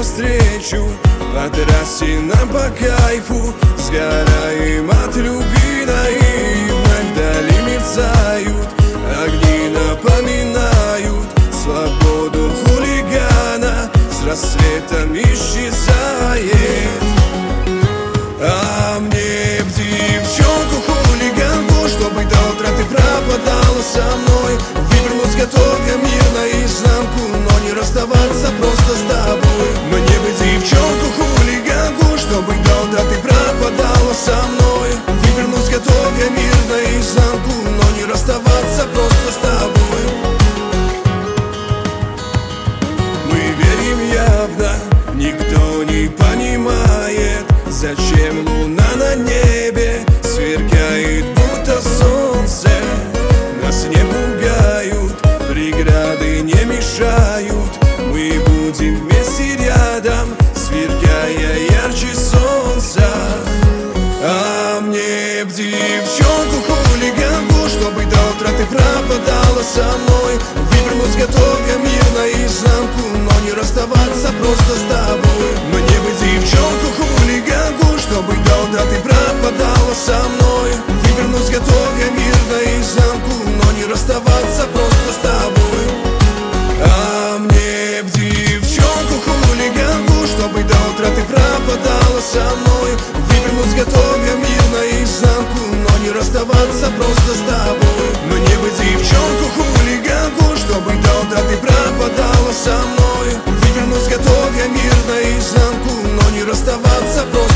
навстречу по трассе нам по кайфу. Сгораем от любви наивно, вдали мерцают огни, напоминают свободу хулигана. С рассветом исчезает. А мне б девчонку хулиганку, чтобы до утра ты пропадала со мной. Вывернуть готов я мир наизнанку, но не расставаться просто с тобой. Мне бы девчонку хулиганку, чтобы до утра ты пропадала со мной. Вывернуть готов я мир наизнанку, но не расставаться просто с тобой. Мы верим явно, никто не понимает, зачем луна на небе сверкает, будто солнце. Нас не пугают, преграды не мешают. Мы будем вместе рядом, сверкая ярче солнца. А мне б девчонку хулиганку, чтобы до утра ты пропадала со мной. Вывернуть готов я мир наизнанку, но не расставаться просто с тобой. Мне бы девчонку хулиганку, чтобы до утра ты пропадала со мной. Вывернуть готов я мир наизнанку, но не расставаться просто с тобой. А мне б девчонку хулиганку, чтобы до утра ты пропадала со мной. Вывернуть готов я мир наизнанку, но не расставаться просто с тобой. Мне бы девчонку хулиганку, чтобы до утра ты пропадала со мной. Вывернуть готов я мир наизнанку, но не расставаться просто